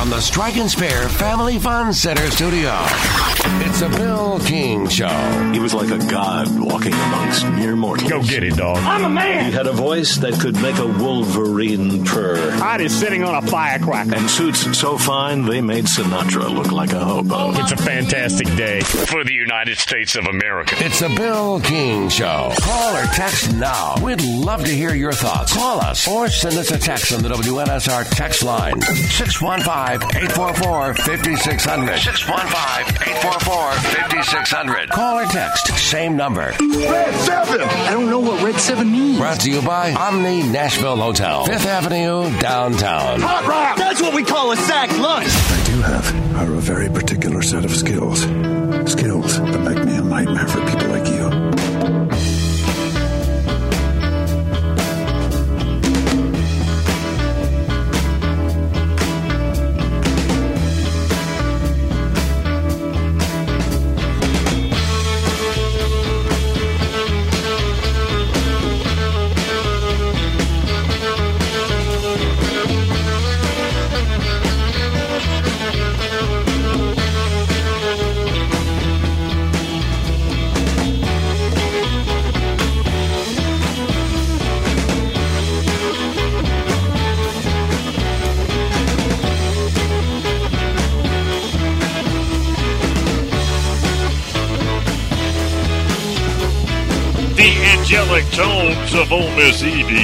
from the Strike and Spare Family Fun Center studio, it's a Bill King Show. He was like a god walking amongst mere mortals. Go get it, dog. I'm a man. He had a voice that could make a wolverine purr. Heidi is sitting on a firecracker. And suits so fine, they made Sinatra look like a hobo. It's a fantastic day for the United States of America. It's a Bill King Show. Call or text now. We'd love to hear your thoughts. Call us or send us a text on the WNSR text line. 615-844-5600. 615-844-5600. Call or text. Same number. Red 7. I don't know what Red 7 means. Brought to you by Omni Nashville Hotel, 5th Avenue, downtown. Hot rock. That's what we call a sack lunch. I do have are a very particular set of skills. Skills that make me a nightmare for people like you. Angelic tones of Ole Miss Edie.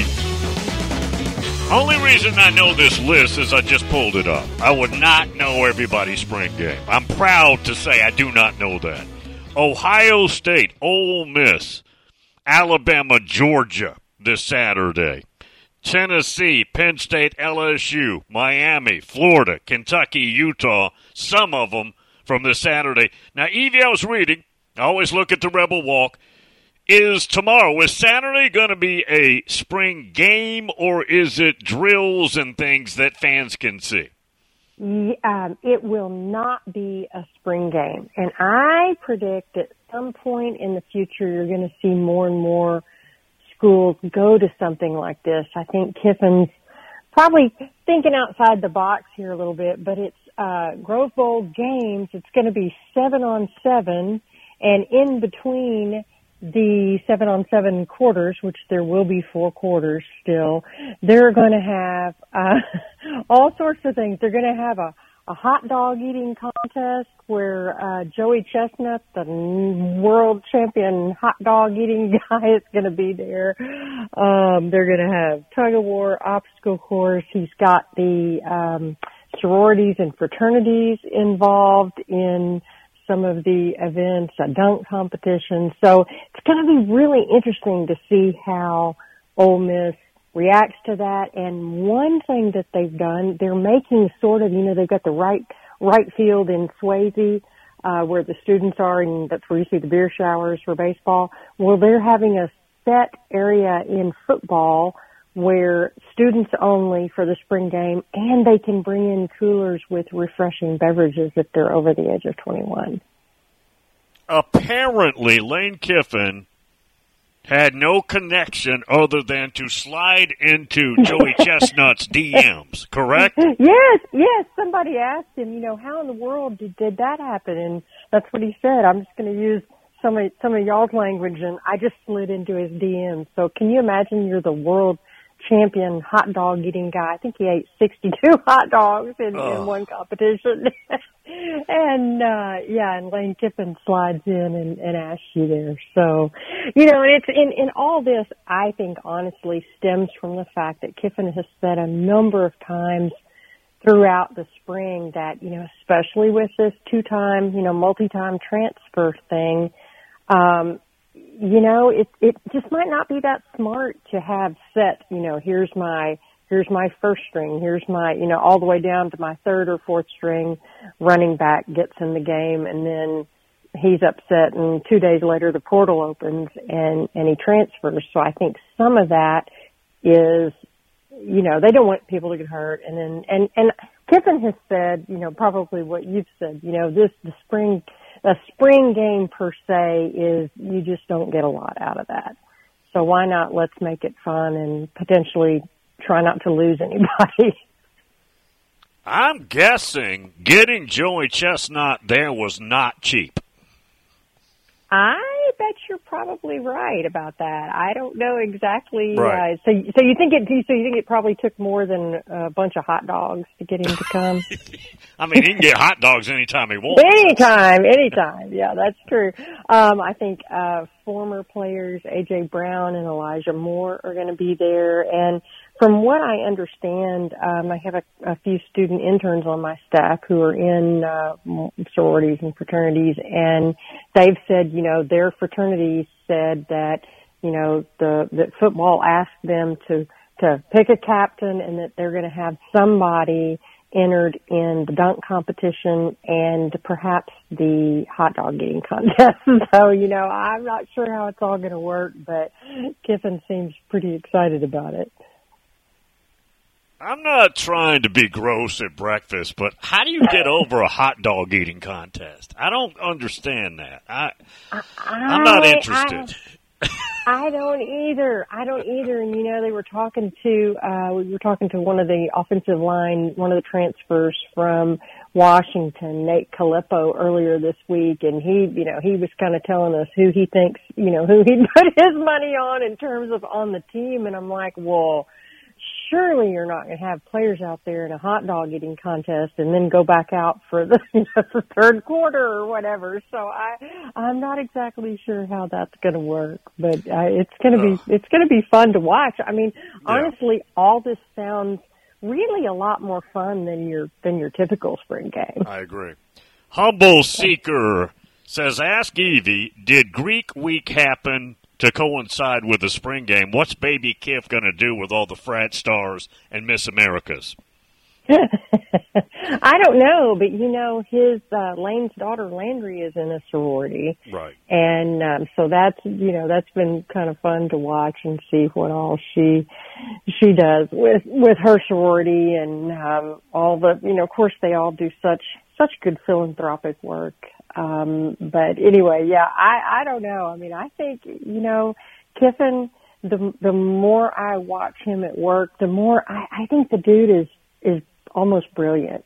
Only reason I know this list is I just pulled it up. I would not know everybody's spring game. I'm proud to say I do not know that. Ohio State, Ole Miss, Alabama, Georgia this Saturday. Tennessee, Penn State, LSU, Miami, Florida, Kentucky, Utah, some of them from this Saturday. Now, Evie, I was reading, I always look at the Rebel Walk. Is Saturday going to be a spring game, or is it drills and things that fans can see? It will not be a spring game. And I predict at some point in the future you're going to see more and more schools go to something like this. I think Kiffin's probably thinking outside the box here a little bit, but it's Grove Bowl games. It's going to be 7-on-7, and in between the 7-on-7 quarters, which there will be 4 quarters still, they're going to have all sorts of things. They're going to have a hot dog eating contest where Joey Chestnut, the world champion hot dog eating guy, is going to be there. They're going to have tug of war, obstacle course. He's got the sororities and fraternities involved in some of the events, a dunk competition. So it's going to be really interesting to see how Ole Miss reacts to that. And one thing that they've done, they're making sort of, they've got the right field in Swayze, where the students are, and that's where you see the beer showers for baseball. Well, they're having a set area in football where students only for the spring game, and they can bring in coolers with refreshing beverages if they're over the age of 21. Apparently, Lane Kiffin had no connection other than to slide into Joey Chestnut's DMs, correct? Yes. Somebody asked him, how in the world did that happen? And that's what he said. I'm just going to use some of y'all's language, and I just slid into his DMs. So can you imagine you're the world champion hot dog eating guy? I think he ate 62 hot dogs in one competition. And Lane Kiffin slides in and asks you there. So, and it's in all this, I think honestly stems from the fact that Kiffin has said a number of times throughout the spring that, especially with this multi-time transfer thing, it just might not be that smart to have set, here's my first string, here's my, all the way down to my third or fourth string running back gets in the game, and then he's upset, and 2 days later the portal opens and he transfers. So I think some of that is, they don't want people to get hurt. And Kiffin has said, probably what you've said, the spring game per se is, you just don't get a lot out of that. So why not let's make it fun and potentially try not to lose anybody. I'm guessing getting Joey Chestnut there was not cheap. I bet you're probably right about that. I don't know exactly. Right. So you think it probably took more than a bunch of hot dogs to get him to come? I mean, he can get hot dogs anytime he wants. Anytime. Yeah, that's true. I think former players A.J. Brown and Elijah Moore are going to be there. And from what I understand, I have a few student interns on my staff who are in sororities and fraternities, and they've said, their fraternity said that, that football asked them to pick a captain and that they're going to have somebody entered in the dunk competition and perhaps the hot dog eating contest. So, I'm not sure how it's all going to work, but Kiffin seems pretty excited about it. I'm not trying to be gross at breakfast, but how do you get over a hot dog eating contest? I don't understand that. I'm not interested. I don't either. And we were talking to one of the offensive line, one of the transfers from Washington, Nate Calippo, earlier this week, and he was kind of telling us who he thinks, who he put his money on in terms of on the team, and I'm like, well, surely you're not going to have players out there in a hot dog eating contest and then go back out for the third quarter or whatever. So I'm not exactly sure how that's going to work, but it's going to be fun to watch. I mean, honestly, all this sounds really a lot more fun than your typical spring game. I agree. Humble Seeker says, ask Evie, did Greek Week happen to coincide with the spring game? What's Baby Kiff going to do with all the frat stars and Miss Americas? I don't know, but his Lane's daughter Landry is in a sorority, right? And so that's been kind of fun to watch and see what all she does with her sorority and all the of course they all do such good philanthropic work. But anyway, I don't know. I mean, I think, Kiffin, the more I watch him at work, the more I think the dude is almost brilliant.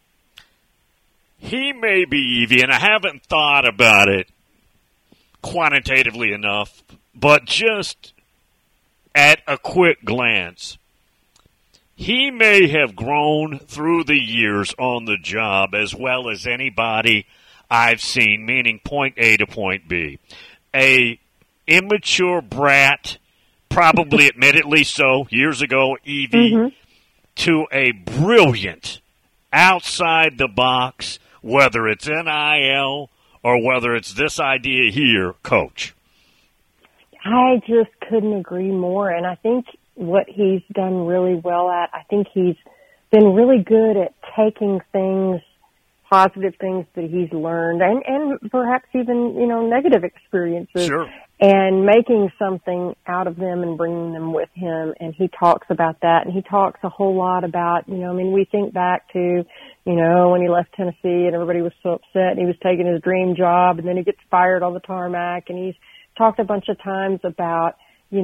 He may be, Evie, and I haven't thought about it quantitatively enough, but just at a quick glance, he may have grown through the years on the job as well as anybody I've seen, meaning point A to point B. A immature brat, probably admittedly so, years ago, Evie, to a brilliant, outside-the-box, whether it's NIL or whether it's this idea here, coach. I just couldn't agree more, and I think what he's done really well at, I think he's been really good at taking positive things that he's learned and perhaps even, negative experiences and making something out of them and bringing them with him. And he talks about that, and he talks a whole lot about, we think back to, when he left Tennessee and everybody was so upset and he was taking his dream job and then he gets fired on the tarmac, and he's talked a bunch of times about,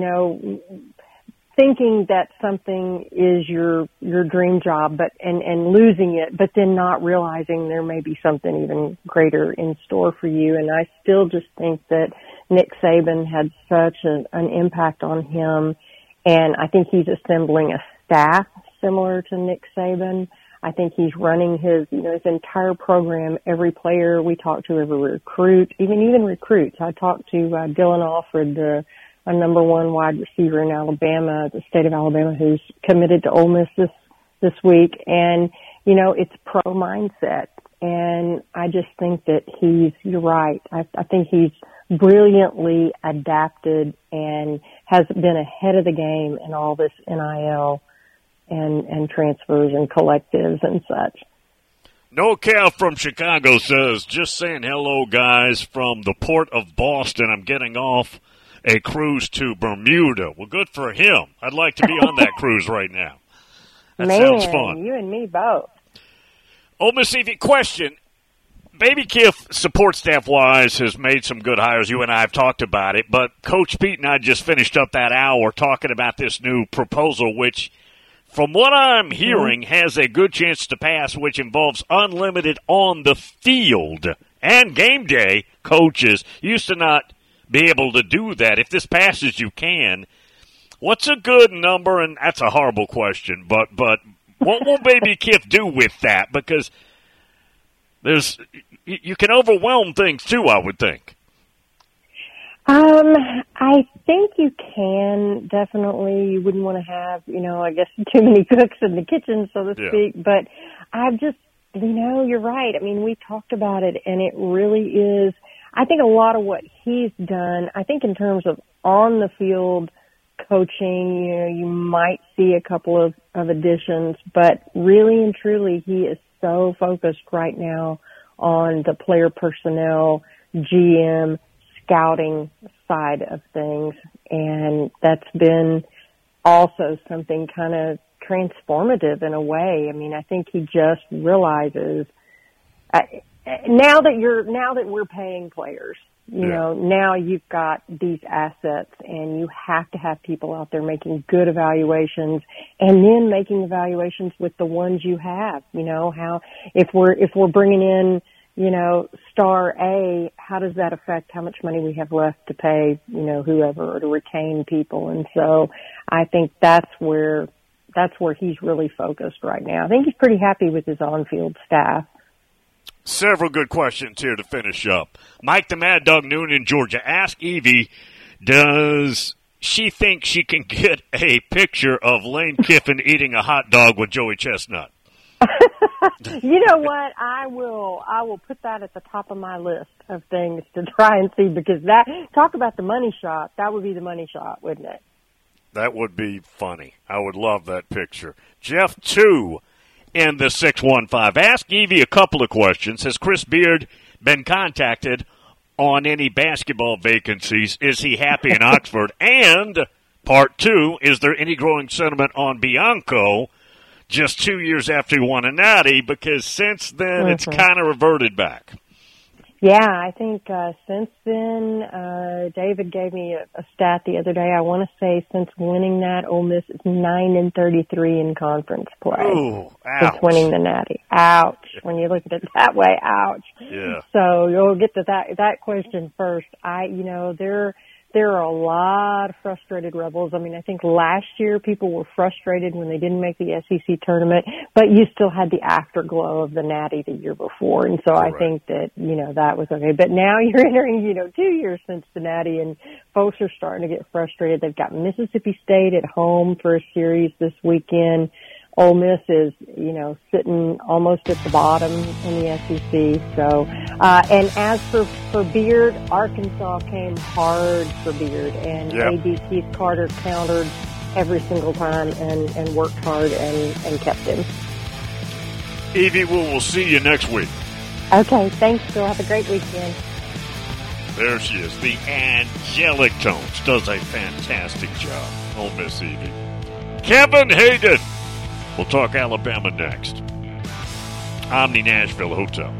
thinking that something is your dream job, and losing it, but then not realizing there may be something even greater in store for you. And I still just think that Nick Saban had such an impact on him, and I think he's assembling a staff similar to Nick Saban. I think he's running his entire program, every player we talk to, every recruit, even recruits. I talked to Dylan Alford, a number one wide receiver in Alabama, the state of Alabama, who's committed to Ole Miss this week. And, it's pro mindset. And I just think that you're right. I think he's brilliantly adapted and has been ahead of the game in all this NIL and transfers and collectives and such. No Cal from Chicago says, just saying hello, guys, from the port of Boston. I'm getting off a cruise to Bermuda. Well, good for him. I'd like to be on that cruise right now. That sounds fun. You and me both. Ole Miss Evie, question. Baby Kiff, support staff-wise, has made some good hires. You and I have talked about it. But Coach Pete and I just finished up that hour talking about this new proposal, which from what I'm hearing, has a good chance to pass, which involves unlimited on the field. And game day coaches used to not be able to do that. If this passes, you can. What's a good number? And that's a horrible question, but what will Baby Kiff do with that? Because you can overwhelm things too, I would think. I think you can, definitely. You wouldn't want to have, I guess too many cooks in the kitchen, so to speak. But I've just, you're right. I mean, we talked about it, and it really is, I think a lot of what he's done, I think in terms of on the field coaching, you might see a couple of additions, but really and truly he is so focused right now on the player personnel, GM, scouting side of things. And that's been also something kind of transformative in a way. I mean, I think he just realizes now that we're paying players, now you've got these assets and you have to have people out there making good evaluations and then making evaluations with the ones you have, how if we're bringing in, star A, how does that affect how much money we have left to pay, whoever, or to retain people? And so I think that's where he's really focused right now. I think he's pretty happy with his on-field staff. Several good questions here to finish up. Mike the Mad Dog Noon in Georgia. Ask Evie, does she think she can get a picture of Lane Kiffin eating a hot dog with Joey Chestnut? You know what? I will put that at the top of my list of things to try and see, because talk about the money shot. That would be the money shot, wouldn't it? That would be funny. I would love that picture. Jeff 2 in the 615. Ask Evie a couple of questions. Has Chris Beard been contacted on any basketball vacancies? Is he happy in Oxford? And part 2, is there any growing sentiment on Bianco just 2 years after he won a natty? Because since then, it's kind of reverted back. Yeah, I think since then, David gave me a stat the other day. I want to say since winning that, Ole Miss is 9-33 in conference play. Ooh, ouch. Since winning the natty. Ouch. When you look at it that way, ouch. Yeah. So you'll get to that question first. There are a lot of frustrated Rebels. I mean, I think last year people were frustrated when they didn't make the SEC tournament, but you still had the afterglow of the Natty the year before. And so I think that, that was okay. But now you're entering, 2 years since the Natty, and folks are starting to get frustrated. They've got Mississippi State at home for a series this weekend. Ole Miss is, sitting almost at the bottom in the SEC. So, and as for Beard, Arkansas came hard for Beard, and A.D. Keith Carter countered every single time and worked hard and kept him. Evie, we'll see you next week. Okay, thanks, Phil. Have a great weekend. There she is. The angelic tones. Does a fantastic job. Ole Miss Evie. Kevin Hayden. We'll talk Alabama next. Omni Nashville Hotel.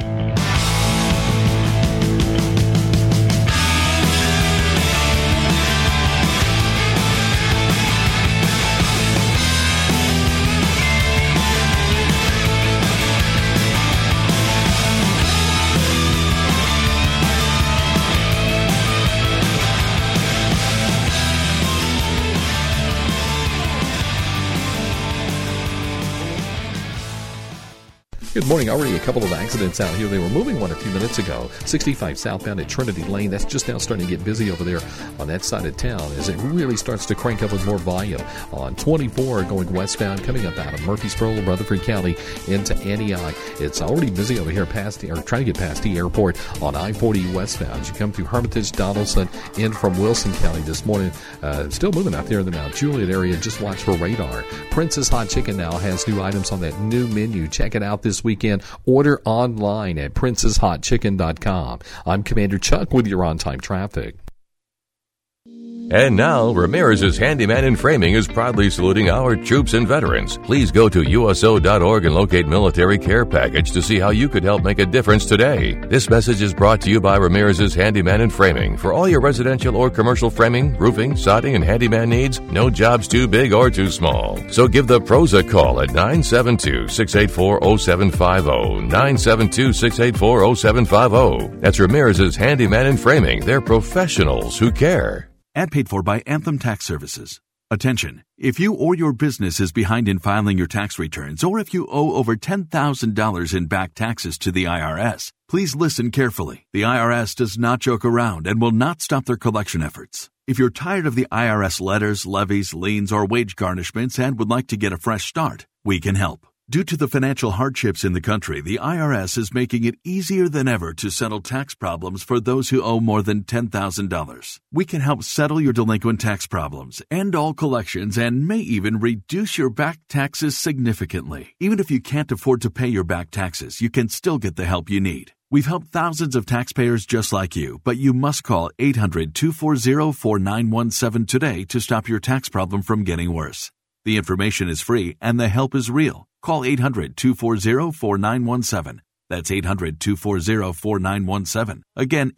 Good morning. Already a couple of accidents out here. They were moving one a few minutes ago. 65 southbound at Trinity Lane. That's just now starting to get busy over there on that side of town as it really starts to crank up with more volume. On 24 going westbound, coming up out of Murfreesboro, Rutherford County into Antioch. It's already busy over here trying to get past the airport on I-40 westbound. As you come through Hermitage, Donaldson, in from Wilson County this morning. Still moving out there in the Mount Juliet area. Just watch for radar. Prince's Hot Chicken now has new items on that new menu. Check it out this weekend. Order online at princeshotchicken.com. I'm Commander Chuck with your on-time traffic. And now, Ramirez's Handyman and Framing is proudly saluting our troops and veterans. Please go to USO.org and locate Military Care Package to see how you could help make a difference today. This message is brought to you by Ramirez's Handyman and Framing. For all your residential or commercial framing, roofing, sodding, and handyman needs, no job's too big or too small. So give the pros a call at 972-684-0750. 972-684-0750. That's Ramirez's Handyman and Framing. They're professionals who care. Ad paid for by Anthem Tax Services. Attention! If you or your business is behind in filing your tax returns, or if you owe over $10,000 in back taxes to the IRS, please listen carefully. The IRS does not joke around and will not stop their collection efforts. If you're tired of the IRS letters, levies, liens, or wage garnishments and would like to get a fresh start, we can help. Due to the financial hardships in the country, the IRS is making it easier than ever to settle tax problems for those who owe more than $10,000. We can help settle your delinquent tax problems, end all collections, and may even reduce your back taxes significantly. Even if you can't afford to pay your back taxes, you can still get the help you need. We've helped thousands of taxpayers just like you, but you must call 800-240-4917 today to stop your tax problem from getting worse. The information is free and the help is real. Call 800-240-4917. That's 800-240-4917. Again,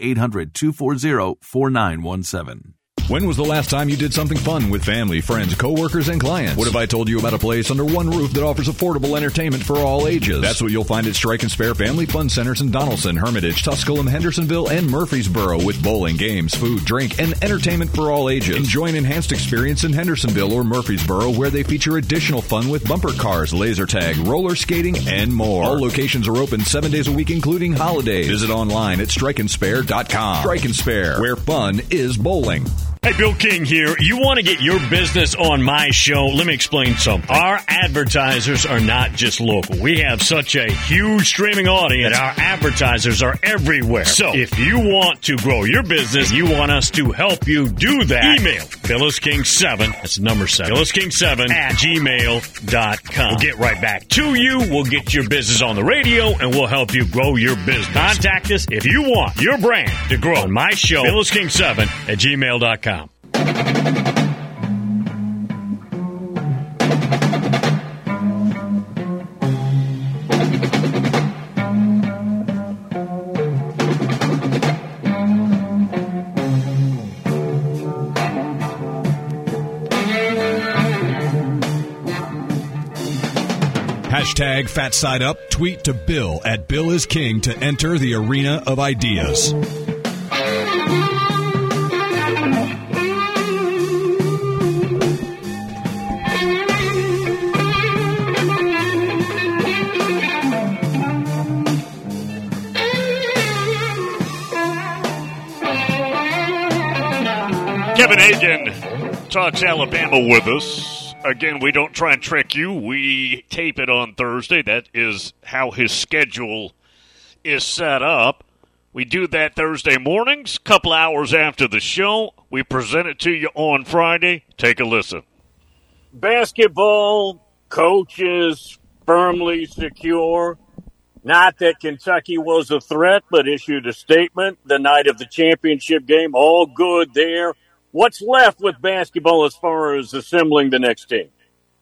800-240-4917. When was the last time you did something fun with family, friends, coworkers, and clients? What if I told you about a place under one roof that offers affordable entertainment for all ages? That's what you'll find at Strike and Spare Family Fun Centers in Donaldson, Hermitage, Tusculum, Hendersonville, and Murfreesboro, with bowling, games, food, drink, and entertainment for all ages. Enjoy an enhanced experience in Hendersonville or Murfreesboro, where they feature additional fun with bumper cars, laser tag, roller skating, and more. All locations are open 7 days a week, including holidays. Visit online at strikeandspare.com. Strike and Spare, where fun is bowling. Hey, Bill King here. You want to get your business on my show? Let me explain something. Our advertisers are not just local. We have such a huge streaming audience that our advertisers are everywhere. So if you want to grow your business, you want us to help you do that, email PhyllisKing7, that's the number 7, PhyllisKing7 at gmail.com. We'll get right back to you. We'll get your business on the radio, and we'll help you grow your business. Contact us if you want your brand to grow on my show, PhyllisKing7 at gmail.com. Hashtag Fat Side Up. Tweet to Bill at Bill is King to enter the arena of ideas. Kevin Hagan talks Alabama with us. Again, we don't try and trick you. We tape it on Thursday. That is how his schedule is set up. We do that Thursday mornings, a couple hours after the show. We present it to you on Friday. Take a listen. Basketball coaches firmly secure. Not that Kentucky was a threat, but issued a statement the night of the championship game. All good there. What's left with basketball as far as assembling the next team?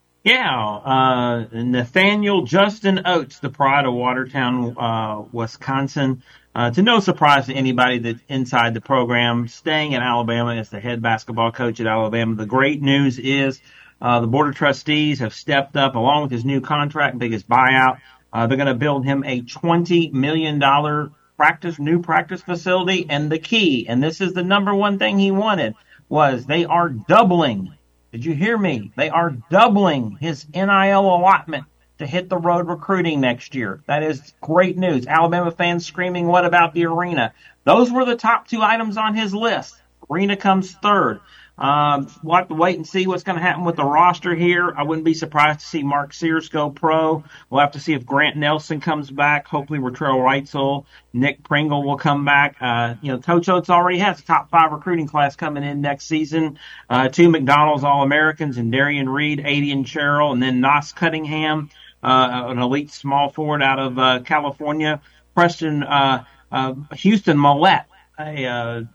Yeah, Nathaniel Justin Oates, the pride of Watertown, Wisconsin. To no surprise to anybody that's inside the program, staying at Alabama as the head basketball coach at Alabama. The great news is the Board of Trustees have stepped up along with his new contract, biggest buyout. They're going to build him a $20 million new practice facility. And the key, and this is the number one thing he wanted, was they are doubling. Did you hear me? They are doubling his NIL allotment to hit the road recruiting next year. That is great news. Alabama fans screaming, what about the arena? Those were the top two items on his list. Arena comes third. We'll have to wait and see what's going to happen with the roster here. I wouldn't be surprised to see Mark Sears go pro. We'll have to see if Grant Nelson comes back. Hopefully Latrell Wrightsell, Nick Pringle will come back. Coach Oates already has a top 5 recruiting class coming in next season. 2 McDonald's All-Americans and Darian Reed, Adian Sherrill, and then Nos Cunningham, an elite small forward out of California. Preston Houston Mollett,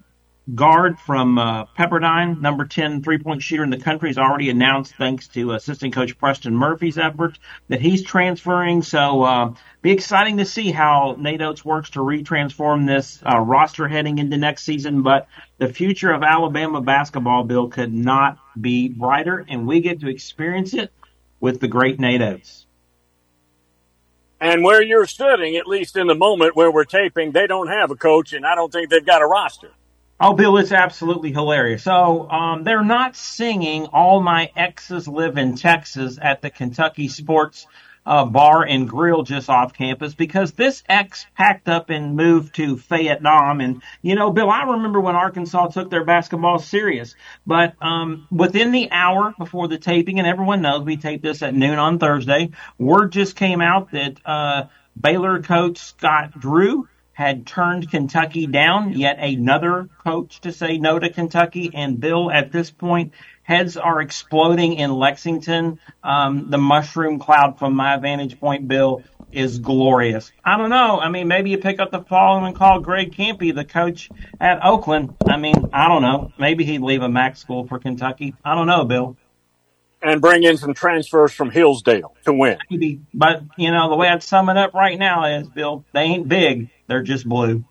guard from Pepperdine, number 10 three-point shooter in the country, has already announced, thanks to assistant coach Preston Murphy's efforts, that he's transferring. So be exciting to see how Nate Oates works to retransform this roster heading into next season. But the future of Alabama basketball, Bill, could not be brighter, and we get to experience it with the great Nate Oates. And where you're sitting, at least in the moment where we're taping, they don't have a coach, and I don't think they've got a roster. Oh, Bill, it's absolutely hilarious. So they're not singing All My Exes Live in Texas at the Kentucky Sports Bar and Grill just off campus, because this ex packed up and moved to Vietnam. And, you know, Bill, I remember when Arkansas took their basketball serious. But within the hour before the taping, and everyone knows we tape this at noon on Thursday, word just came out that Baylor coach Scott Drew had turned Kentucky down, yet another coach to say no to Kentucky. And, Bill, at this point, heads are exploding in Lexington. The mushroom cloud from my vantage point, Bill, is glorious. I don't know. I mean, maybe you pick up the phone and call Greg Campy, the coach at Oakland. I mean, I don't know. Maybe he'd leave a MAC school for Kentucky. I don't know, Bill. And bring in some transfers from Hillsdale to win. Maybe. But, you know, the way I'd sum it up right now is, Bill, they ain't big. They're just blue.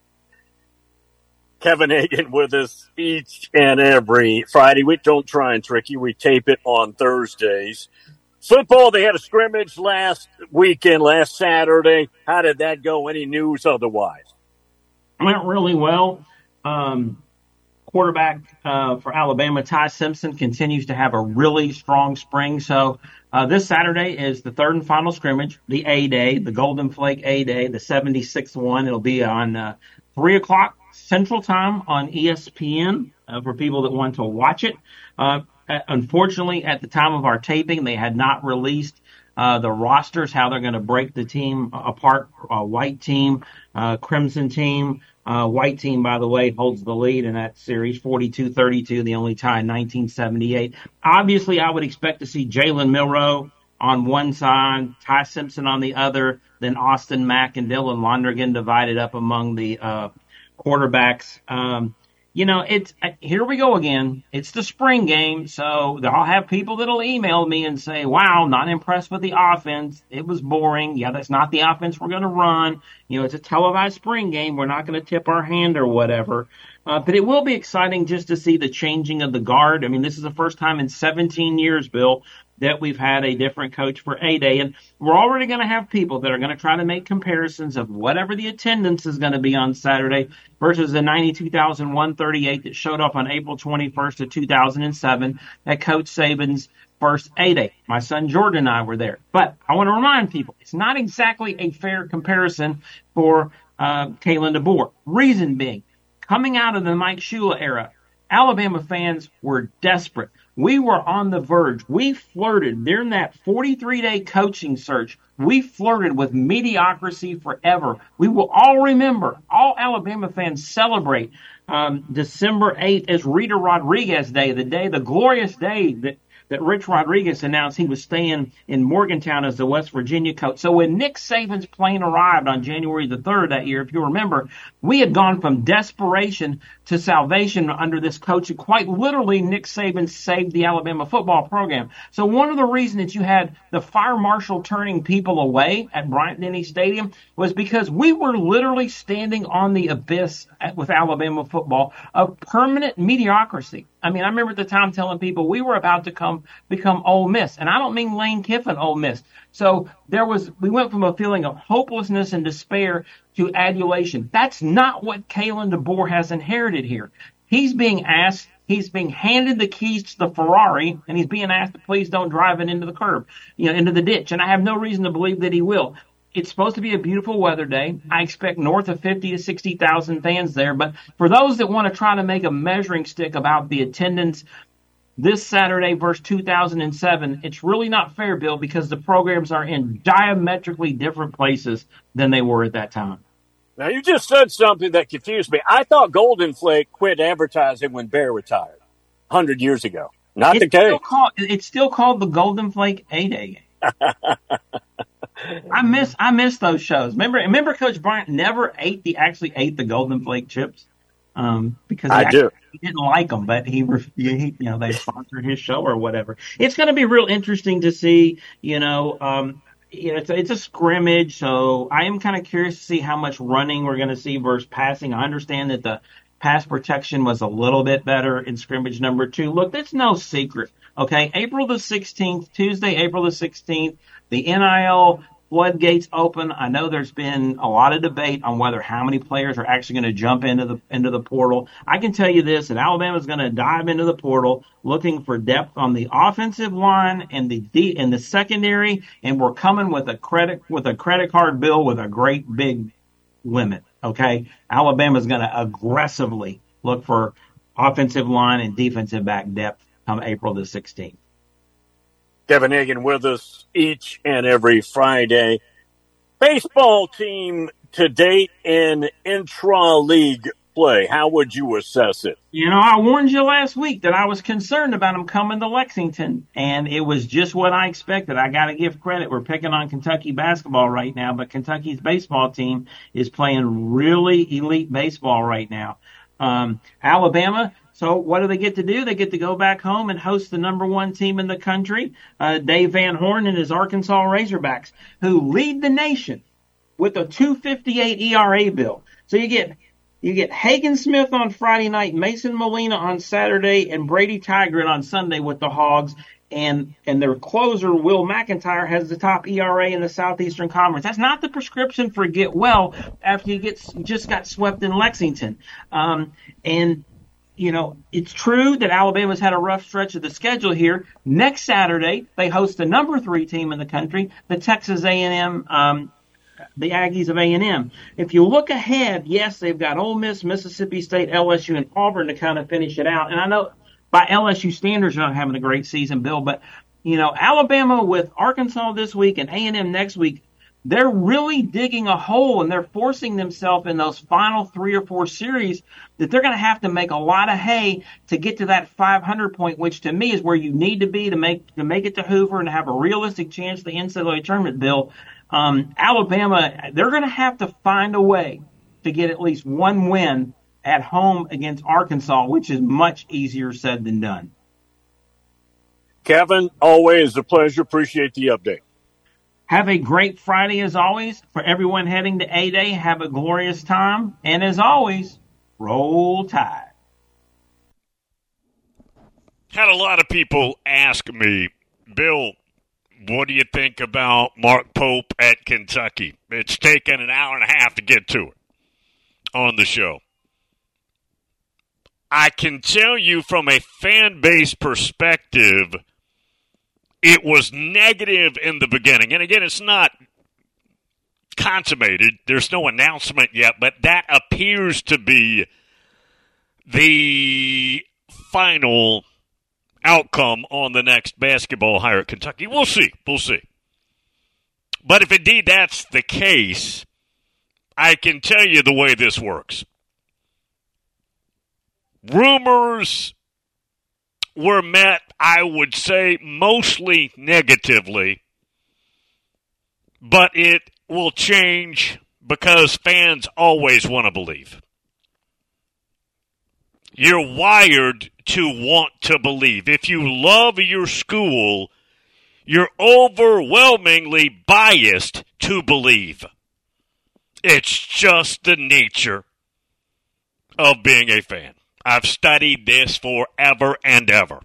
Kevin Hagan with us each and every Friday. We don't try and trick you. We tape it on Thursdays. Football, they had a scrimmage last weekend, last Saturday. How did that go? Any news otherwise? Went really well. Quarterback for Alabama, Ty Simpson, continues to have a really strong spring. So this Saturday is the third and final scrimmage, the A-Day, the Golden Flake A-Day, the 76th one. It'll be on 3 o'clock Central Time on ESPN for people that want to watch it. Unfortunately, at the time of our taping, they had not released the rosters, how they're going to break the team apart. White team, crimson team. White team, by the way, holds the lead in that series, 42-32, the only tie in 1978. Obviously, I would expect to see Jalen Milroe on one side, Ty Simpson on the other, then Austin Mack and Dylan Lonergan divided up among the quarterbacks. You know, it's here we go again. It's the spring game, so I'll have people that'll email me and say, wow, not impressed with the offense. It was boring. Yeah, that's not the offense we're going to run. You know, it's a televised spring game. We're not going to tip our hand or whatever. But it will be exciting just to see the changing of the guard. I mean, this is the first time in 17 years, Bill, that we've had a different coach for A-Day. And we're already going to have people that are going to try to make comparisons of whatever the attendance is going to be on Saturday versus the 92,138 that showed up on April 21st of 2007 at Coach Saban's first A-Day. My son Jordan and I were there. But I want to remind people, it's not exactly a fair comparison for Kalen DeBoer. Reason being, coming out of the Mike Shula era, Alabama fans were desperate. We were on the verge. We flirted during that 43-day coaching search. We flirted with mediocrity forever. We will all remember, all Alabama fans celebrate December 8th as Rita Rodriguez Day, the glorious day that Rich Rodriguez announced he was staying in Morgantown as the West Virginia coach. So when Nick Saban's plane arrived on January the 3rd that year, if you remember, we had gone from desperation to salvation under this coach. And quite literally, Nick Saban saved the Alabama football program. So one of the reasons that you had the fire marshal turning people away at Bryant-Denny Stadium was because we were literally standing on the abyss with Alabama football of permanent mediocrity. I mean, I remember at the time telling people we were about to become Ole Miss. And I don't mean Lane Kiffin Ole Miss. So we went from a feeling of hopelessness and despair to adulation. That's not what Kalen DeBoer has inherited here. He's being handed the keys to the Ferrari, and he's being asked to please don't drive it into the curb, into the ditch. And I have no reason to believe that he will. It's supposed to be a beautiful weather day. I expect north of 50 to 60,000 fans there. But for those that want to try to make a measuring stick about the attendance this Saturday versus 2007, it's really not fair, Bill, because the programs are in diametrically different places than they were at that time. Now, you just said something that confused me. I thought Golden Flake quit advertising when Bear retired 100 years ago. Not the case. It's still called the Golden Flake A-Day game. I miss those shows. Remember Coach Bryant never actually ate the Golden Flake chips? because he didn't like them, but they sponsored his show or whatever. It's going to be real interesting to see, it's a scrimmage, so I am kind of curious to see how much running we're going to see versus passing. I understand that the pass protection was a little bit better in scrimmage number 2. Look, that's no secret. Okay, April the 16th, Tuesday, April the 16th, the NIL floodgates open. I know there's been a lot of debate on whether how many players are actually going to jump into the portal. I can tell you this, that Alabama's going to dive into the portal looking for depth on the offensive line and the secondary, and we're coming with a credit card bill with a great big limit. Okay, Alabama's going to aggressively look for offensive line and defensive back depth come April the 16th. Kevin Hagan with us each and every Friday. Baseball team to date in intra-league play. How would you assess it? I warned you last week that I was concerned about them coming to Lexington, and it was just what I expected. I got to give credit. We're picking on Kentucky basketball right now, but Kentucky's baseball team is playing really elite baseball right now. Alabama, so what do they get to do? They get to go back home and host the number 1 team in the country, Dave Van Horn and his Arkansas Razorbacks, who lead the nation with a 2.58 ERA bill. So you get Hagen Smith on Friday night, Mason Molina on Saturday, and Brady Tygart on Sunday with the Hogs. And their closer, Will McIntyre, has the top ERA in the Southeastern Conference. That's not the prescription for get well after you just got swept in Lexington. It's true that Alabama's had a rough stretch of the schedule here. Next Saturday, they host the number 3 team in the country, the Texas A&M, the Aggies of A&M. If you look ahead, yes, they've got Ole Miss, Mississippi State, LSU, and Auburn to kind of finish it out. And I know by LSU standards, they're not having a great season, Bill, but, Alabama with Arkansas this week and A&M next week, they're really digging a hole, and they're forcing themselves in those final 3 or 4 series that they're going to have to make a lot of hay to get to that 500 point, which to me is where you need to be to make it to Hoover and have a realistic chance at the NCAA tournament, Bill. Alabama, they're going to have to find a way to get at least 1 win at home against Arkansas, which is much easier said than done. Kevin, always a pleasure. Appreciate the update. Have a great Friday as always. For everyone heading to A-Day, have a glorious time. And as always, roll Tide. Had a lot of people ask me, Bill, what do you think about Mark Pope at Kentucky? It's taken an hour and a half to get to it on the show. I can tell you from a fan base perspective, it was negative in the beginning. And again, it's not consummated. There's no announcement yet, but that appears to be the final outcome on the next basketball hire at Kentucky. We'll see. But if indeed that's the case, I can tell you the way this works. Rumors were met, I would say, mostly negatively, but it will change because fans always want to believe. You're wired to want to believe. If you love your school, you're overwhelmingly biased to believe. It's just the nature of being a fan. I've studied this forever and ever.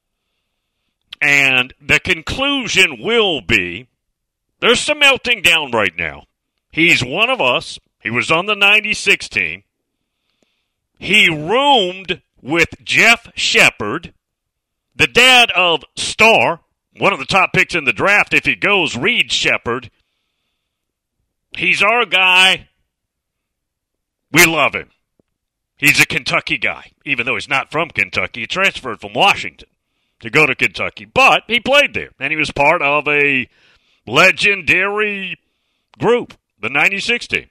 And the conclusion will be, there's some melting down right now. He's one of us. He was on the 96 team. He roomed with Jeff Shepard, the dad of Star, one of the top picks in the draft if he goes, Reed Shepard. He's our guy. We love him. He's a Kentucky guy, even though he's not from Kentucky. He transferred from Washington to go to Kentucky, but he played there, and he was part of a legendary group, the 96 team.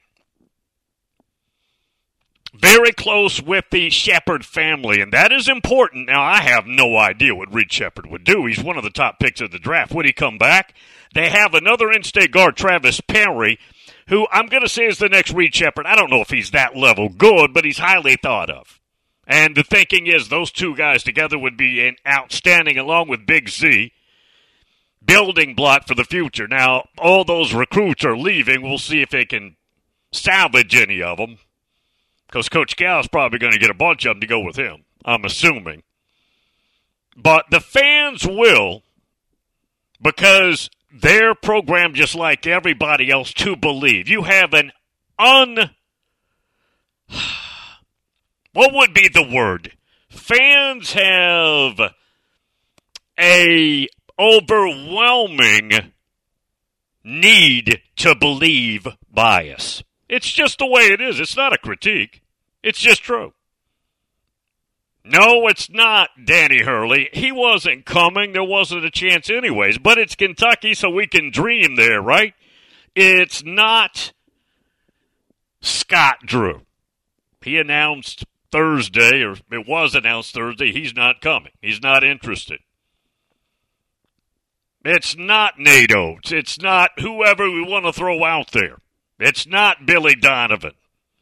Very close with the Shepard family, and that is important. Now, I have no idea what Reed Shepard would do. He's one of the top picks of the draft. Would he come back? They have another in-state guard, Travis Perry, who I'm going to say is the next Reed Sheppard. I don't know if he's that level good, but he's highly thought of. And the thinking is those two guys together would be an outstanding, along with Big Z, building block for the future. Now, all those recruits are leaving. We'll see if they can salvage any of them, because Coach Cal's probably going to get a bunch of them to go with him, I'm assuming. But the fans will, because they're programmed just like everybody else to believe. You have an what would be the word? Fans have a overwhelming need to believe bias. It's just the way it is. It's not a critique. It's just true. No, it's not Danny Hurley. He wasn't coming. There wasn't a chance anyways. But it's Kentucky, so we can dream there, right? It's not Scott Drew. He announced Thursday, or it was announced Thursday, he's not coming. He's not interested. It's not Nate Oates. It's not whoever we want to throw out there. It's not Billy Donovan.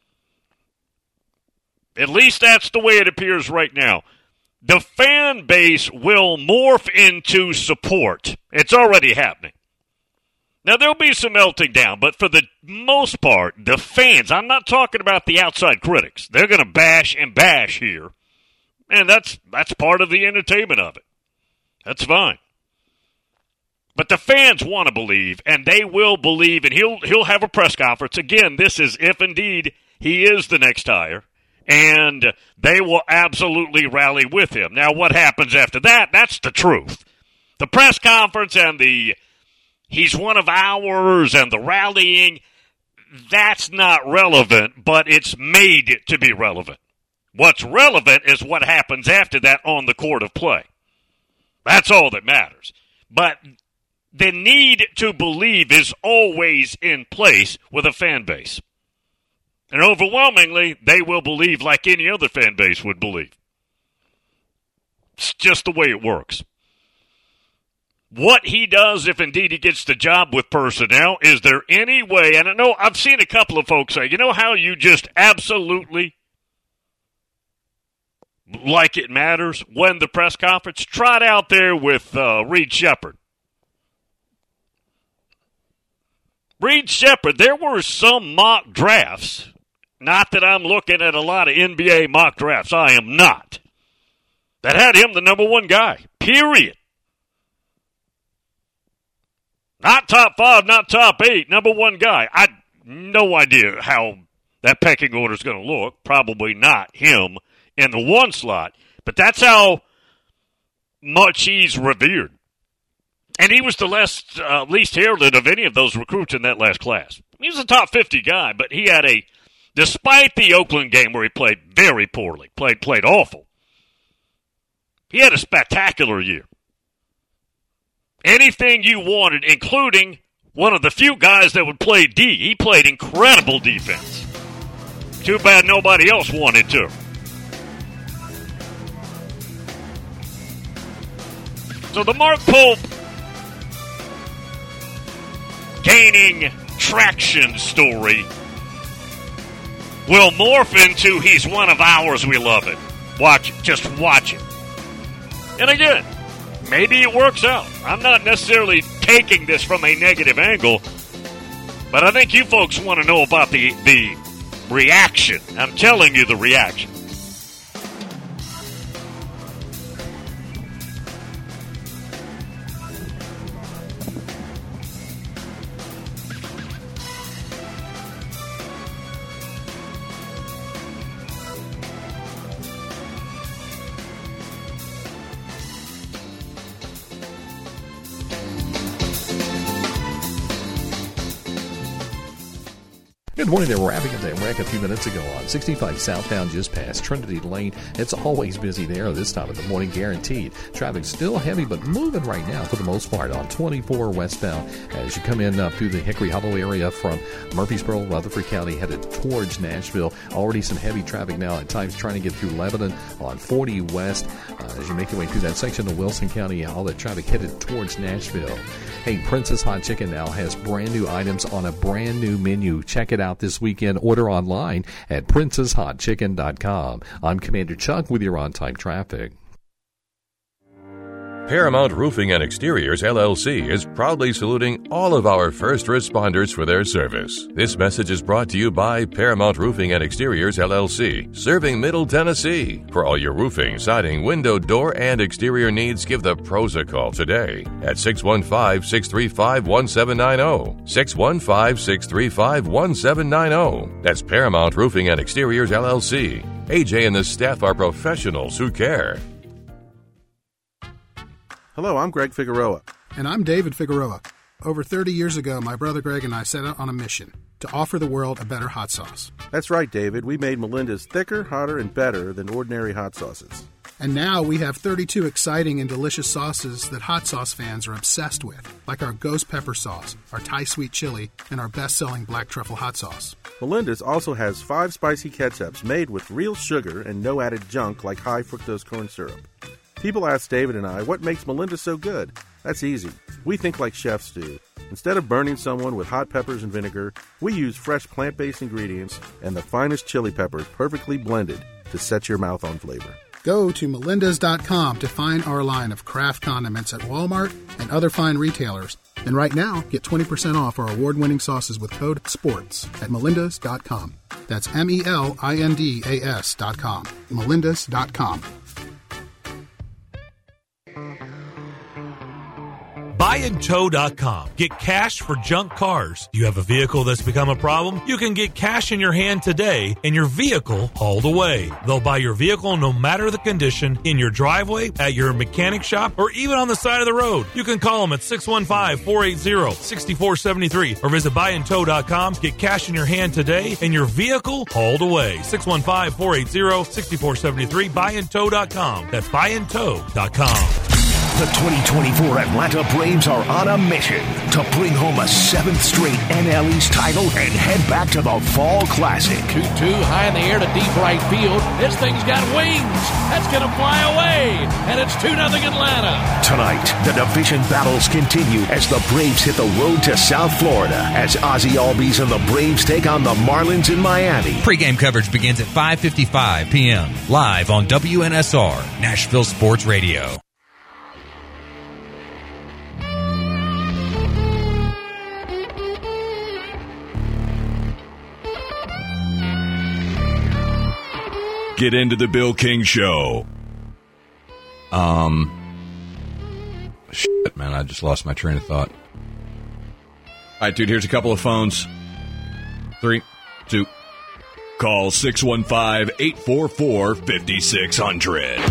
At least that's the way it appears right now. The fan base will morph into support. It's already happening. Now, there'll be some melting down, but for the most part, the fans, I'm not talking about the outside critics. They're going to bash and bash here, and that's part of the entertainment of it. That's fine. But the fans want to believe, and they will believe, and he'll have a press conference. Again, this is if indeed he is the next hire, and they will absolutely rally with him. Now, what happens after that, that's the truth. The press conference and the he's one of ours and the rallying, that's not relevant, but it's made to be relevant. What's relevant is what happens after that on the court of play. That's all that matters. But the need to believe is always in place with a fan base. And overwhelmingly, they will believe like any other fan base would believe. It's just the way it works. What he does, if indeed he gets the job with personnel, is there any way, and I know I've seen a couple of folks say, you know how you just absolutely, like it matters, when the press conference? Try it out there with Reed Sheppard. Reed Sheppard, there were some mock drafts, not that I'm looking at a lot of NBA mock drafts, I am not, that had him the number one guy, period. Not top 5, not top 8, number one guy. I no idea how that pecking order is going to look. Probably not him in the one slot, but that's how much he's revered. And he was the least heralded of any of those recruits in that last class. He was a top 50 guy, but he had despite the Oakland game where he played very poorly, played awful, he had a spectacular year. Anything you wanted, including one of the few guys that would play D. He played incredible defense. Too bad nobody else wanted to. So the Mark Pope gaining traction story will morph into he's one of ours, we love it. Watch it. Just watch it. And again, maybe it works out. I'm not necessarily taking this from a negative angle, but I think you folks want to know about the reaction. I'm telling you the reaction. Good morning. They were wrapping up that wreck a few minutes ago on 65 southbound just past Trinity Lane. It's always busy there this time of the morning, guaranteed. Traffic still heavy, but moving right now for the most part on 24 westbound as you come in through the Hickory Hollow area from Murfreesboro, Rutherford County, headed towards Nashville. Already some heavy traffic now at times trying to get through Lebanon on 40 west. As you make your way through that section of Wilson County, all that traffic headed towards Nashville. Hey, Princess Hot Chicken now has brand new items on a brand new menu. Check it out this weekend. Order online at princesshotchicken.com. I'm Commander Chuck with your on-time traffic. Paramount Roofing and Exteriors, LLC, is proudly saluting all of our first responders for their service. This message is brought to you by Paramount Roofing and Exteriors, LLC, serving Middle Tennessee. For all your roofing, siding, window, door, and exterior needs, give the pros a call today at 615-635-1790. 615-635-1790. That's Paramount Roofing and Exteriors, LLC. AJ and the staff are professionals who care. Hello, I'm Greg Figueroa. And I'm David Figueroa. Over 30 years ago, my brother Greg and I set out on a mission to offer the world a better hot sauce. That's right, David. We made Melinda's thicker, hotter, and better than ordinary hot sauces. And now we have 32 exciting and delicious sauces that hot sauce fans are obsessed with, like our ghost pepper sauce, our Thai sweet chili, and our best-selling black truffle hot sauce. Melinda's also has 5 spicy ketchups made with real sugar and no added junk like high fructose corn syrup. People ask David and I, what makes Melinda so good? That's easy. We think like chefs do. Instead of burning someone with hot peppers and vinegar, we use fresh plant-based ingredients and the finest chili peppers perfectly blended to set your mouth on flavor. Go to melindas.com to find our line of craft condiments at Walmart and other fine retailers. And right now, get 20% off our award-winning sauces with code SPORTS at melindas.com. That's melindas.com. melindas.com. Buyandtow.com. Get cash for junk cars. You have a vehicle that's become a problem? You can get cash in your hand today and your vehicle hauled away. They'll buy your vehicle no matter the condition, in your driveway, at your mechanic shop, or even on the side of the road. You can call them at 615-480-6473 or visit buyandtow.com. Get cash in your hand today and your vehicle hauled away. 615-480-6473. Buyandtow.com. That's buyandtow.com. The 2024 Atlanta Braves are on a mission to bring home a 7th straight NL East title and head back to the Fall Classic. 2-2 high in the air to deep right field. This thing's got wings. That's going to fly away. And it's 2-0 Atlanta. Tonight, the division battles continue as the Braves hit the road to South Florida as Ozzie Albies and the Braves take on the Marlins in Miami. Pre-game coverage begins at 5:55 p.m. live on WNSR, Nashville Sports Radio. Get into the Bill King Show. Shit, man, I just lost my train of thought. All right, dude, here's a couple of phones. 3, 2. Call 615-844-5600.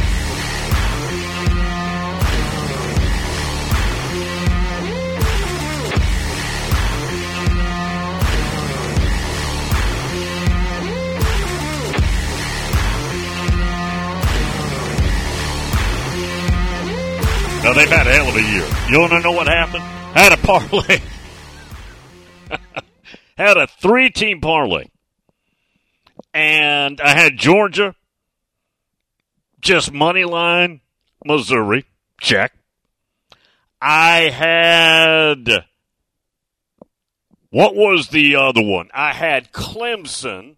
Now, they've had a hell of a year. You want to know what happened? I had a parlay. Had a 3-team parlay. And I had Georgia, just money line, Missouri, check. I had, what was the other one? I had Clemson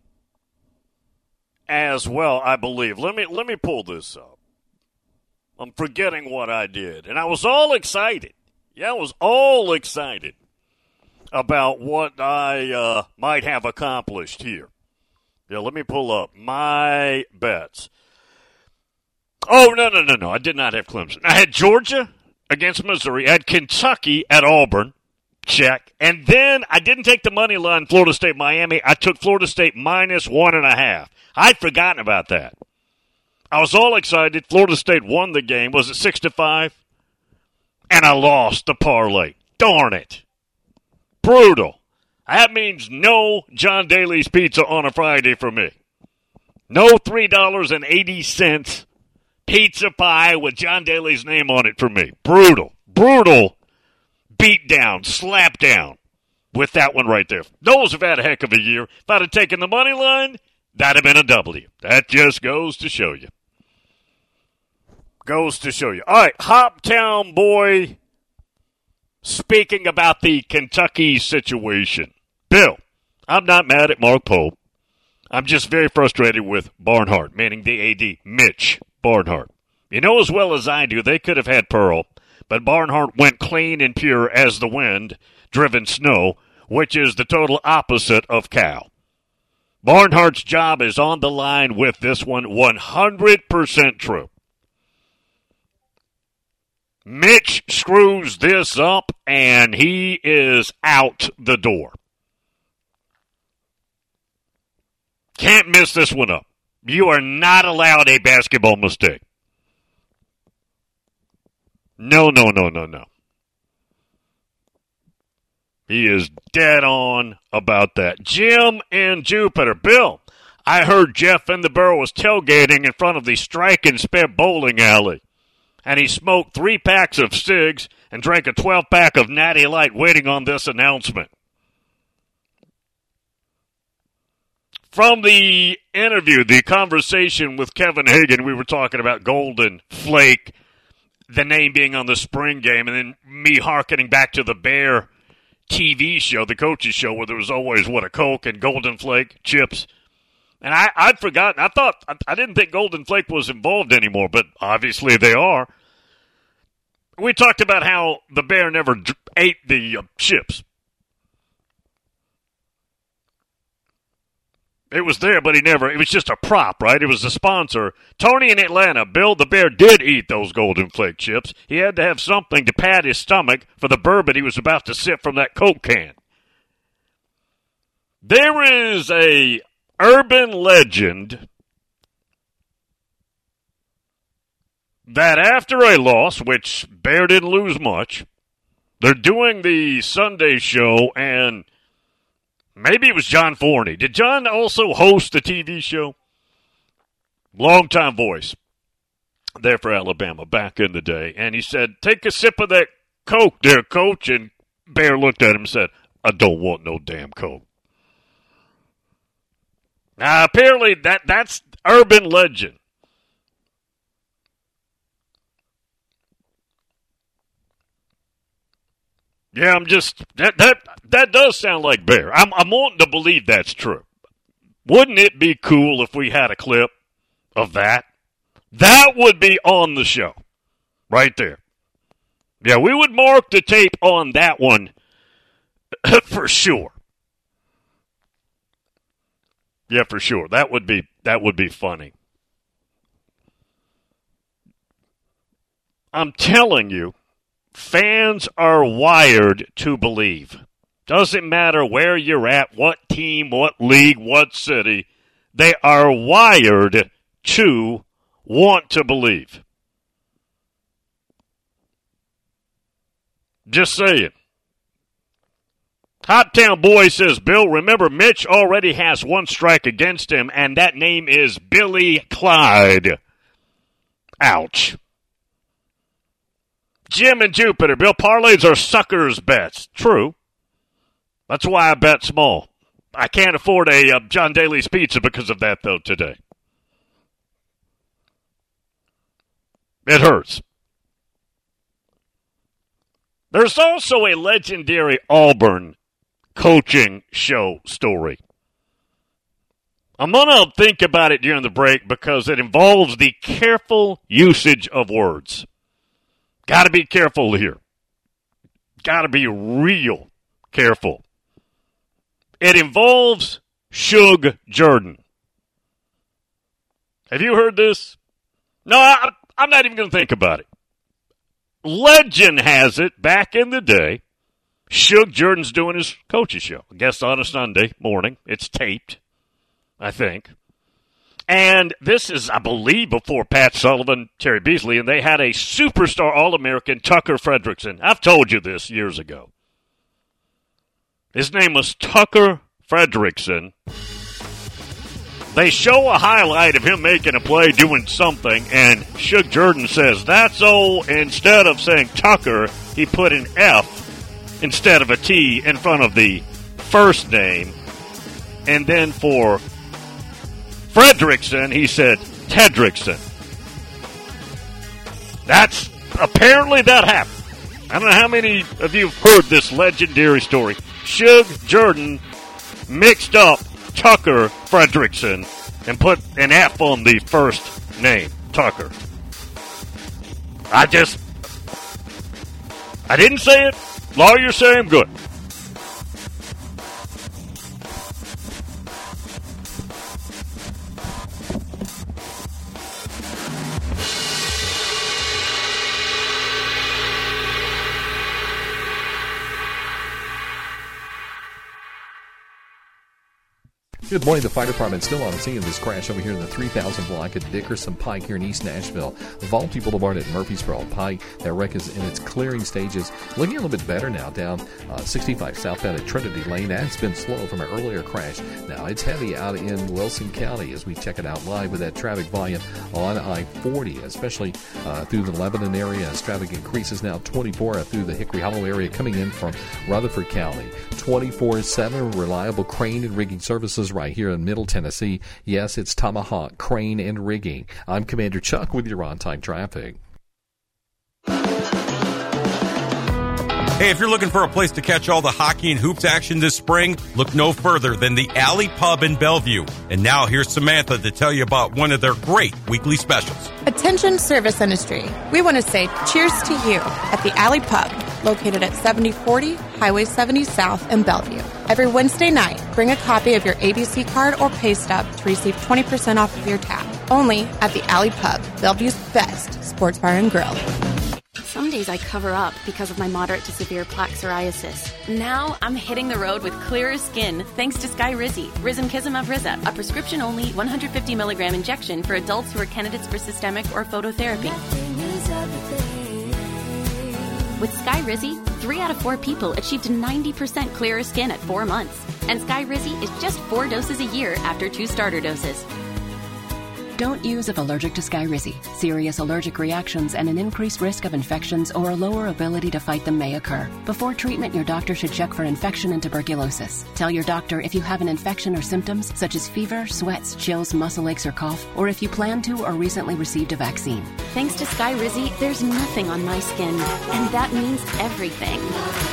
as well, I believe. Let me pull this up. I'm forgetting what I did. And I was all excited. Yeah, I was all excited about what I might have accomplished here. Yeah, let me pull up my bets. Oh, no. I did not have Clemson. I had Georgia against Missouri. I had Kentucky at Auburn. Check. And then I didn't take the money line Florida State, Miami. I took Florida State minus 1.5. I'd forgotten about that. I was all excited. Florida State won the game. Was it 6-5? And I lost the parlay. Darn it. Brutal. That means no John Daly's Pizza on a Friday for me. No $3.80 pizza pie with John Daly's name on it for me. Brutal beat down, slap down with that one right there. Those have had a heck of a year. If I'd have taken the money line, that'd have been a W. That just goes to show you. All right, Hoptown Boy, speaking about the Kentucky situation. Bill, I'm not mad at Mark Pope. I'm just very frustrated with Barnhart, meaning the AD, Mitch Barnhart. You know as well as I do, they could have had Pearl, but Barnhart went clean and pure as the wind-driven snow, which is the total opposite of Cal. Barnhart's job is on the line with this one, 100% true. Mitch screws this up, and he is out the door. Can't miss this one up. You are not allowed a basketball mistake. No. He is dead on about that. Jim in Jupiter. Bill, I heard Jeff in the Borough was tailgating in front of the Strike and Spit bowling alley, and he smoked 3 packs of cigs and drank a 12-pack of Natty Light waiting on this announcement. From the interview, the conversation with Kevin Hagan, we were talking about Golden Flake, the name being on the spring game, and then me hearkening back to the Bear TV show, the coaches show, where there was always, a Coke and Golden Flake chips. And I'd forgotten. I didn't think Golden Flake was involved anymore, but obviously they are. We talked about how the Bear never ate the chips. It was there, but it was just a prop, right? It was a sponsor. Tony in Atlanta, Bill the Bear did eat those Golden Flake chips. He had to have something to pad his stomach for the bourbon he was about to sip from that Coke can. There is a urban legend that after a loss, which Bear didn't lose much, they're doing the Sunday show, and maybe it was John Forney. Did John also host the TV show? Longtime voice there for Alabama back in the day. And he said, take a sip of that Coke there, Coach. And Bear looked at him and said, I don't want no damn Coke. Now, apparently that's urban legend. Yeah, I'm just that does sound like Bear. I'm wanting to believe that's true. Wouldn't it be cool if we had a clip of that? That would be on the show, right there. Yeah, we would mark the tape on that one for sure. Yeah, for sure. That would be funny. I'm telling you. Fans are wired to believe. Doesn't matter where you're at, what team, what league, what city. They are wired to want to believe. Just saying. Hoptown Boy says, Bill, remember Mitch already has 1 strike against him, and that name is Billy Clyde. Ouch. Jim and Jupiter. Bill, parlays are suckers' bets. True. That's why I bet small. I can't afford a John Daly's Pizza because of that, though, today. It hurts. There's also a legendary Auburn coaching show story. I'm going to think about it during the break because it involves the careful usage of words. Got to be careful here. Got to be real careful. It involves Shug Jordan. Have you heard this? No, I'm not even going to think about it. Legend has it, back in the day, Shug Jordan's doing his coaching show. I guess on a Sunday morning. It's taped, I think. And this is, I believe, before Pat Sullivan, Terry Beasley, and they had a superstar All-American, Tucker Fredrickson. I've told you this years ago. His name was Tucker Fredrickson. They show a highlight of him making a play, doing something, and Shug Jordan says, that's all. Instead of saying Tucker, he put an F instead of a T in front of the first name. And then for Fredrickson, he said Tedrickson. Apparently that happened. I don't know how many of you have heard this legendary story. Shug Jordan mixed up Tucker Fredrickson and put an F on the first name, Tucker. I didn't say it. Lawyers say I'm good. Good morning. The fire department still on the scene of this crash over here in the 3000 block at Dickerson Pike here in East Nashville. Valti Boulevard at Murfreesboro Pike. That wreck is in its clearing stages. Looking a little bit better now down 65 southbound at Trinity Lane. That's been slow from an earlier crash. Now it's heavy out in Wilson County as we check it out live with that traffic volume on I-40, especially through the Lebanon area as traffic increases now 24 through the Hickory Hollow area coming in from Rutherford County. 24/7 reliable crane and rigging services right here in Middle Tennessee. Yes, it's Tomahawk Crane and Rigging. I'm Commander Chuck with your on-time traffic. Hey, if you're looking for a place to catch all the hockey and hoops action this spring, look no further than the Alley Pub in Bellevue. And now here's Samantha to tell you about one of their great weekly specials. Attention service industry. We want to say cheers to you at the Alley Pub, located at 7040 Highway 70 South in Bellevue. Every Wednesday night, bring a copy of your ABC card or pay stub to receive 20% off of your tab. Only at the Alley Pub, Bellevue's best sports bar and grill. Some days I cover up because of my moderate to severe plaque psoriasis. Now I'm hitting the road with clearer skin thanks to Skyrizi, Rizumkizumab Riza, a prescription-only 150 milligram injection for adults who are candidates for systemic or phototherapy. With Skyrizi, 3 out of 4 people achieved 90% clearer skin at 4 months. And Skyrizi is just 4 doses a year after 2 starter doses. Don't use if allergic to Skyrizi. Serious allergic reactions and an increased risk of infections or a lower ability to fight them may occur. Before treatment, your doctor should check for infection and tuberculosis. Tell your doctor if you have an infection or symptoms such as fever, sweats, chills, muscle aches, or cough, or if you plan to or recently received a vaccine. Thanks to Skyrizi, there's nothing on my skin, and that means everything.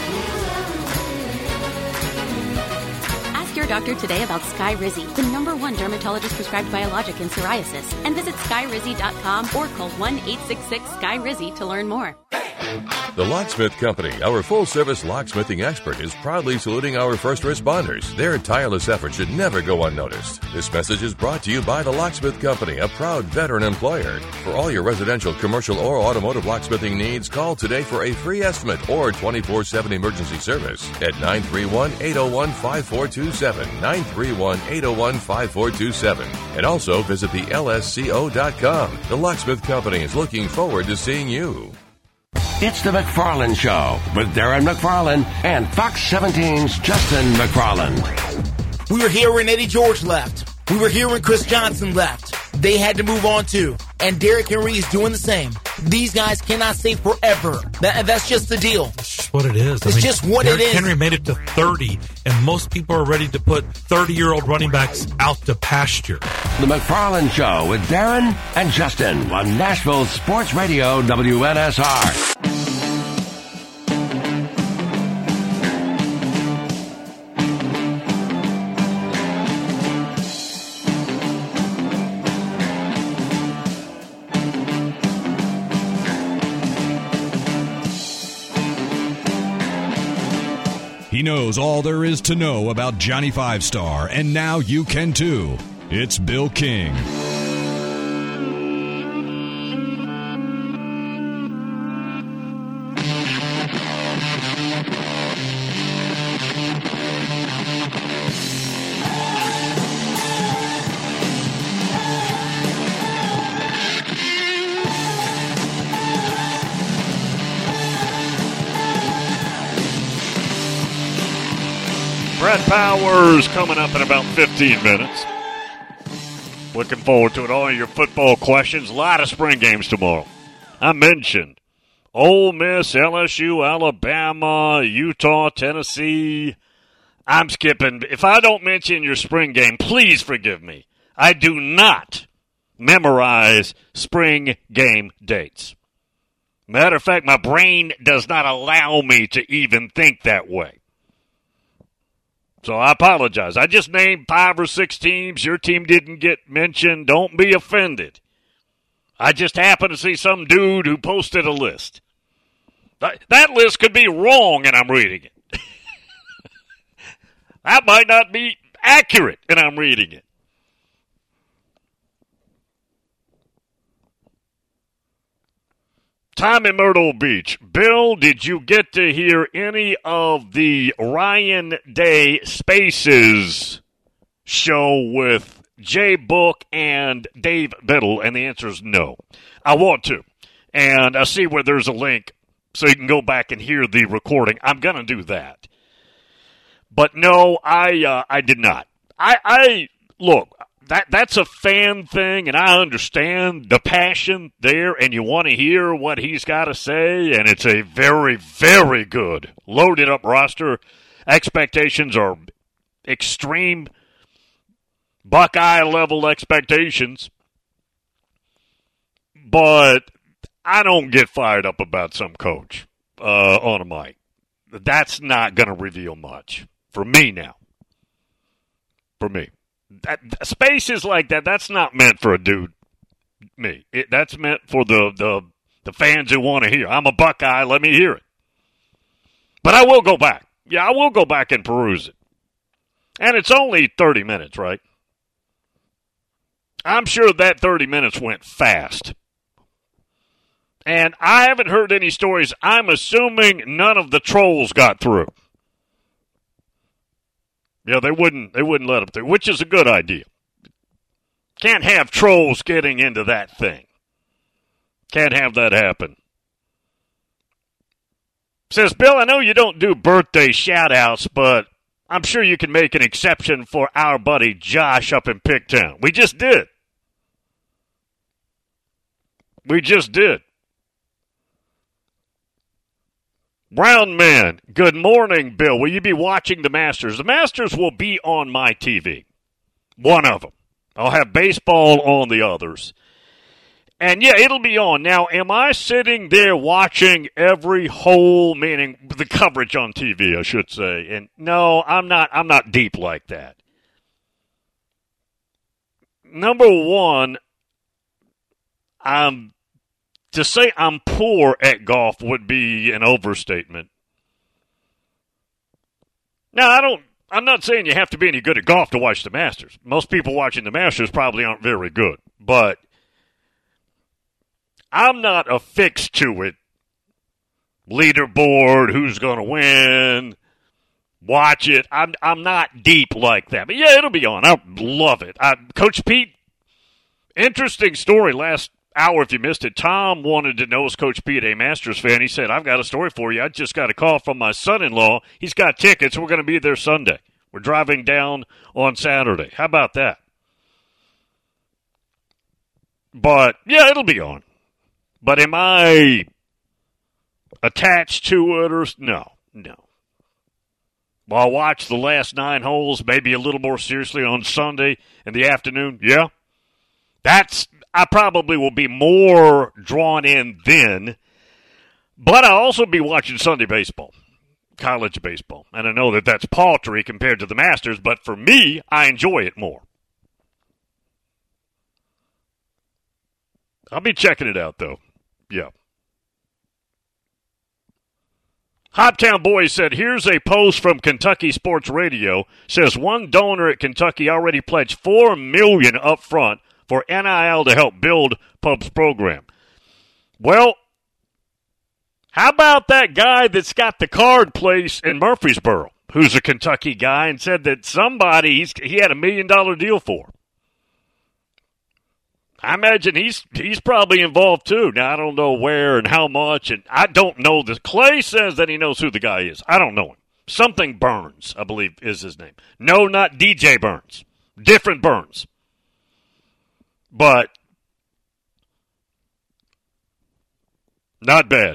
Your doctor today about Skyrizi, the #1 dermatologist prescribed biologic in psoriasis, and visit skyrizi.com or call 1-866-SKY-RIZZI to learn more. The Locksmith Company, our full-service locksmithing expert, is proudly saluting our first responders. Their tireless effort should never go unnoticed. This message is brought to you by the Locksmith Company, a proud veteran employer. For all your residential, commercial, or automotive locksmithing needs, call today for a free estimate or 24/7 emergency service at 931-801-5427, 931-801-5427. And also visit the LSCO.com. The Locksmith Company is looking forward to seeing you. It's the McFarland Show with Darren McFarland and Fox 17's Justin McFarland. We were here when Eddie George left. We were here when Chris Johnson left. They had to move on too. And Derrick Henry is doing the same. These guys cannot stay forever. That's just the deal. It's just what it is. It's just what it is. Derrick Henry made it to 30, and most people are ready to put 30-year-old running backs out to pasture. The McFarland Show with Darren and Justin on Nashville Sports Radio WNSR. He knows all there is to know about Johnny Five Star, and now you can too. It's Bill King. Brett Powers coming up in about 15 minutes. Looking forward to it. All your football questions. A lot of spring games tomorrow. I mentioned Ole Miss, LSU, Alabama, Utah, Tennessee. I'm skipping. If I don't mention your spring game, please forgive me. I do not memorize spring game dates. Matter of fact, my brain does not allow me to even think that way. So I apologize. I just named 5 or 6 teams. Your team didn't get mentioned. Don't be offended. I just happened to see some dude who posted a list. That list could be wrong, and I'm reading it. That might not be accurate, and I'm reading it. Time in Myrtle Beach. Bill, did you get to hear any of the Ryan Day Spaces show with Jay Book and Dave Biddle? And the answer is no. I want to. And I see where there's a link so you can go back and hear the recording. I'm going to do that. But no, I did not. Look. That's a fan thing, and I understand the passion there, and you want to hear what he's got to say, and it's a very, very good, loaded-up roster. Expectations are extreme, Buckeye-level expectations, but I don't get fired up about some coach on a mic. That's not going to reveal much for me now. For me. Spaces like that, that's not meant for a dude, me. That's meant for the fans who want to hear. I'm a Buckeye, let me hear it. But I will go back. Yeah, I will go back and peruse it. And it's only 30 minutes, right? I'm sure that 30 minutes went fast. And I haven't heard any stories. I'm assuming none of the trolls got through. Yeah, they wouldn't let them through, which is a good idea. Can't have trolls getting into that thing. Can't have that happen. Says, Bill, I know you don't do birthday shout-outs, but I'm sure you can make an exception for our buddy Josh up in Pigtown. We just did. We just did. Brown Man, good morning, Bill. Will you be watching the Masters? The Masters will be on my TV. One of them. I'll have baseball on the others. And, yeah, it'll be on. Now, am I sitting there watching every hole, meaning the coverage on TV, I should say? And, no, I'm not deep like that. Number one, to say I'm poor at golf would be an overstatement. Now, I'm not saying you have to be any good at golf to watch the Masters. Most people watching the Masters probably aren't very good. But I'm not affixed to it. Leaderboard, who's going to win, watch it. I'm not deep like that. But, yeah, it'll be on. I love it. Coach Pete, interesting story last hour if you missed it. Tom wanted to know, is Coach Pete a Masters fan? He said, I've got a story for you. I just got a call from my son-in-law. He's got tickets. We're going to be there Sunday. We're driving down on Saturday. How about that? But, yeah, it'll be on. But am I attached to it or no? Well, I'll watch the last 9 holes maybe a little more seriously on Sunday in the afternoon. Yeah. I probably will be more drawn in then, but I'll also be watching Sunday baseball, college baseball. And I know that that's paltry compared to the Masters, but for me, I enjoy it more. I'll be checking it out, though. Yeah. Hoptown Boys said, here's a post from Kentucky Sports Radio. Says one donor at Kentucky already pledged $4 million up front for NIL to help build Pub's program. Well, how about that guy that's got the card place in Murfreesboro, who's a Kentucky guy, and said that somebody he had $1 million deal for? I imagine he's probably involved too. Now, I don't know where and how much, and I don't know this. Clay says that he knows who the guy is. I don't know him. Something Burns, I believe, is his name. No, not DJ Burns. Different Burns. But not bad.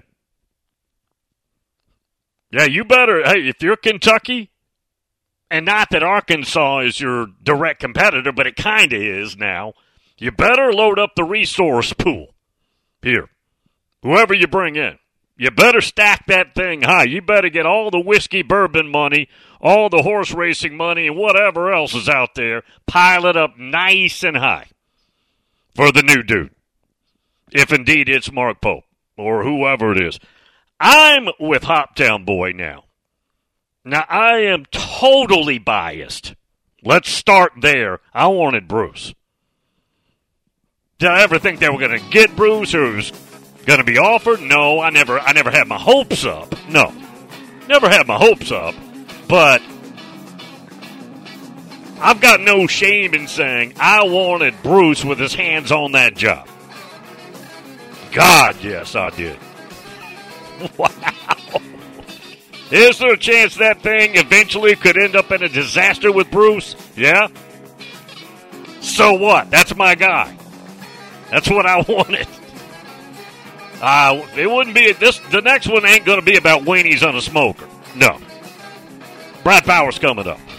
Yeah, you better, hey, if you're Kentucky, and not that Arkansas is your direct competitor, but it kind of is now, you better load up the resource pool. Here, whoever you bring in. You better stack that thing high. You better get all the whiskey bourbon money, all the horse racing money, and whatever else is out there. Pile it up nice and high for the new dude. If indeed it's Mark Pope or whoever it is. I'm with Hoptown Boy now. Now, I am totally biased. Let's start there. I wanted Bruce. Did I ever think they were going to get Bruce or was going to be offered? No, I never had my hopes up. No, never had my hopes up. But I've got no shame in saying I wanted Bruce with his hands on that job. God, yes, I did. Wow. Is there a chance that thing eventually could end up in a disaster with Bruce? Yeah? So what? That's my guy. That's what I wanted. It wouldn't be the next one ain't going to be about weenies on a smoker. No. Brad Powers coming up.